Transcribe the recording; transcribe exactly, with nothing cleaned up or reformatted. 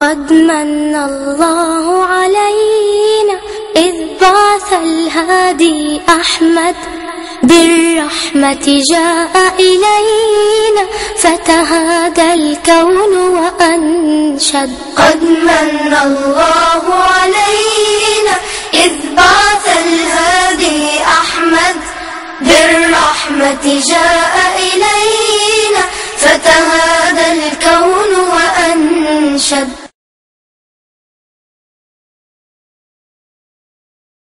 قد من الله علينا إذ بعث الهادي أحمد، بالرحمة جاء إلينا فتهادى الكون وأنشد. قد من الله علينا إذ بعث الهادي أحمد، بالرحمة جاء إلينا فتهادى الكون وأنشد.